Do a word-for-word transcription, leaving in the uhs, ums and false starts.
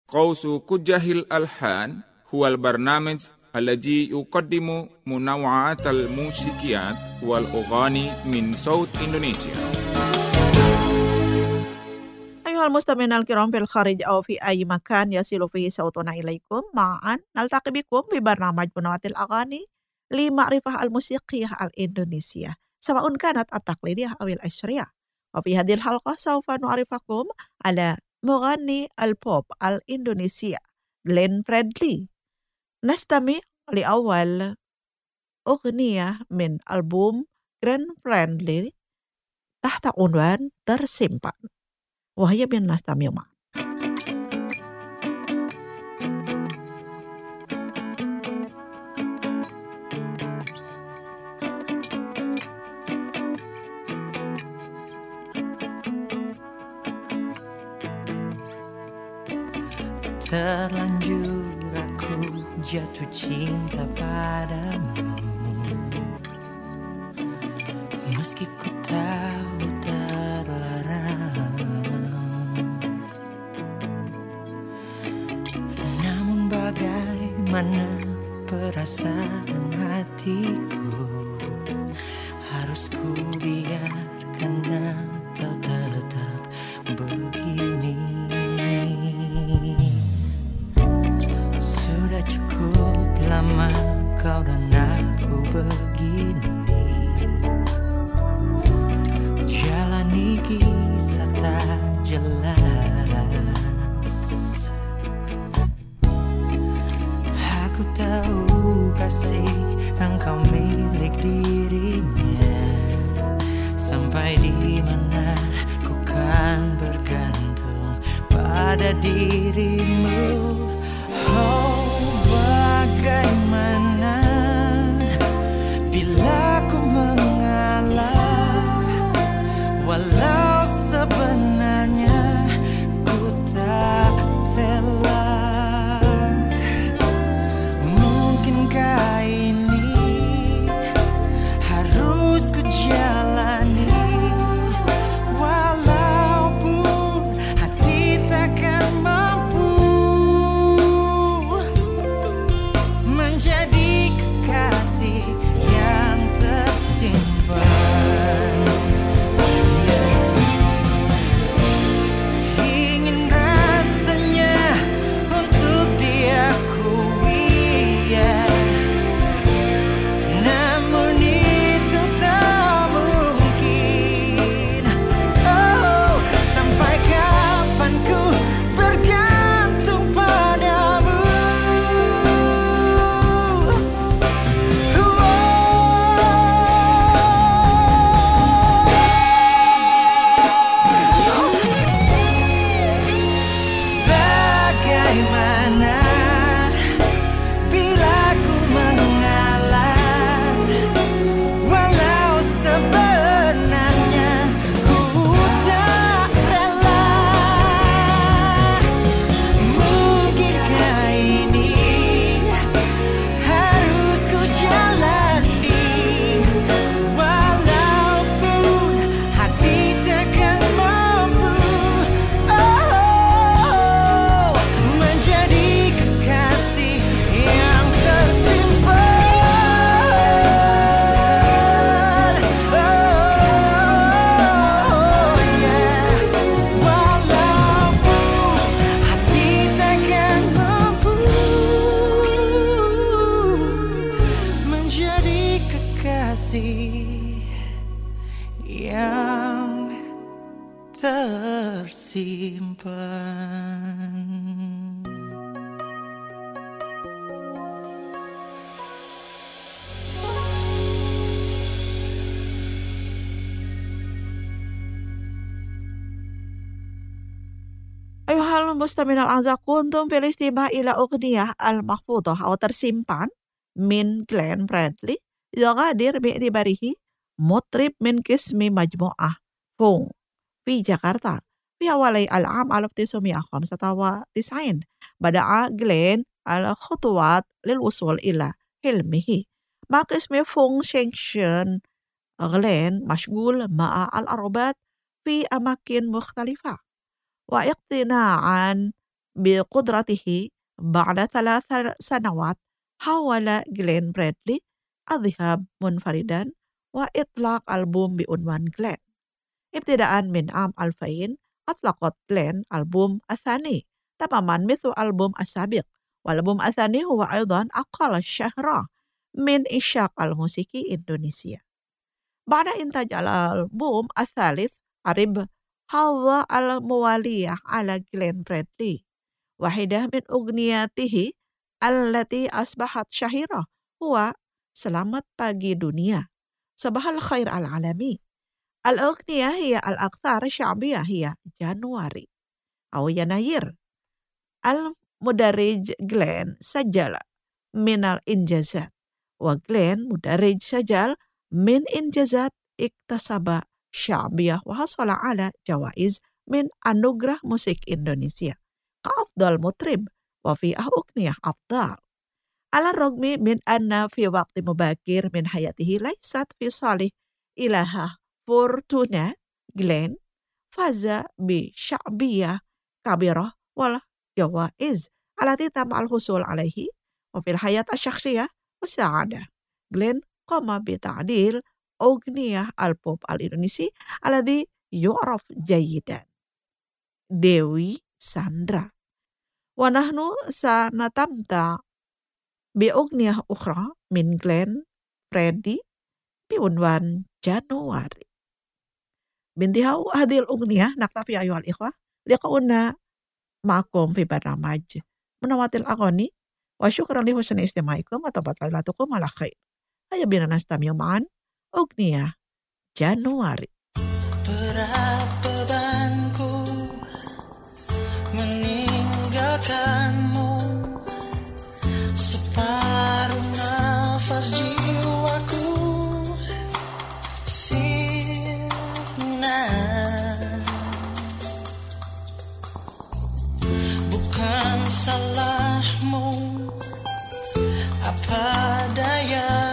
قوس كجه الألحان هو البرنامج الذي يقدم منوعات الموسيقيات والأغاني من صوت إندونيسيا. أيها المستمعين الكرام في الخارج أو في أي مكان يصل فيه صوتنا إليكم، معا نلتقي بكم في برنامج منوعات الأغاني لمعرفة الموسيقية الإندونيسية سواء كانت التقليدية أو العصرية. وفي هذه الحلقة سوف نعرفكم على مغني البوب الإندونيسيا غلين فريدلي. نستمع لأول أغنية من ألبوم غلين فريدلي تحت عنوان tersimpan، وهي بنستمع معا. Terlanjur aku jatuh cinta padamu, meski ku tahu terlarang. Namun bagaimana perasaan hatiku, harus ku biarkan atau tetap begini. Sudah cukup lama kau dan aku begini, jalani kisah tak jelas. Aku tahu kasih engkau milik dirinya, sampai di mana ku kan bergantung pada dirimu. Oh, bagaimana bila ku mengalah, walau sebenarnya ku tak rela. Mungkinkah ini harus ku jalani, walaupun hati takkan mampu menjadi kekasih yang tersimpan. Ingin rasanya untuk diakui, ya. Namun itu tak mungkin. Oh, sampai kapan ku bergantung padamu. Bagaimana bila ku mengalah, walau sebenarnya ku tak rela. Mungkinkah ini harus ku jalani, walaupun hati takkan mampu. Oh, menjadi kekasih yang tersimpan. Oh, yeah. Walaupun hati takkan mampu menjadi kekasih yang tersimpan. أيها المستمعين الأعزاء، كنتم في الاستماع إلى أغنية المحفوظة أو tersimpan من غلين فريدلي، يغادر باعتباره مطرب من قسم مجموعة فون في جاكرتا في حوالي العام ألف وتسعمائة وخمسة وتسعين. بدأ غلين الخطوات للوصول إلى حلمه مع قسم فون سيكشن. غلين مشغول مع الأربات في أماكن مختلفة، واقتناعا بقدرته بعد ثلاث سنوات حاول جلين برادلي الذهاب منفردا وإطلاق ألبوم بعنوان جلين. ابتداء من عام ألفين أطلقت جلين ألبوم الثاني تماما مثل ألبوم السابق، والألبوم الثاني هو أيضا أقل شهرة من إنشاء الموسيقى إندونيسيا. بعد إنتاج الألبوم الثالث عرب هذا الموالية على جلين برادلي. واحدة من أغنياته التي أصبحت شهيرة هو Selamat Pagi Dunia، صباح الخير العالمي. الأغنية هي الأكثر شعبية هي جانواري أو يناير. المدرج جلين سجل من الإنجازات، وجلين مدرج سجل من إنجازات اكتسب شعبية وحصل على جوائز من أنوغرah musik Indonesia كأفضل مطرب وفي أغنية أفضل. على الرغم من أن في وقت مبكر من حياته ليست في صالح إلها فورتونا، جلين فاز بشعبية كبيرة والجوائز التي تم الحصول عليه. وفي الحياة الشخصية والسعادة جلين قام بتعديل أغنية البوب الإندونيسي الذي يعرف جيدا ديوي ساندرا. ونحن سنتمتع بأغنية أخرى من جلين برادلي بعنوان جانواري. بانتهاء هذه الأغنية نكتفي أيها الإخوة. لقاؤنا معكم في برنامج منوعات الأغاني، وشكرا لحسن استماعكم وطابت ليلتكم على خير. هيا بنا نستمع معا أغنية جانواري. Berat bebanku meninggalkanmu, separuh nafas jiwaku sirna. Bukan salahmu, apa daya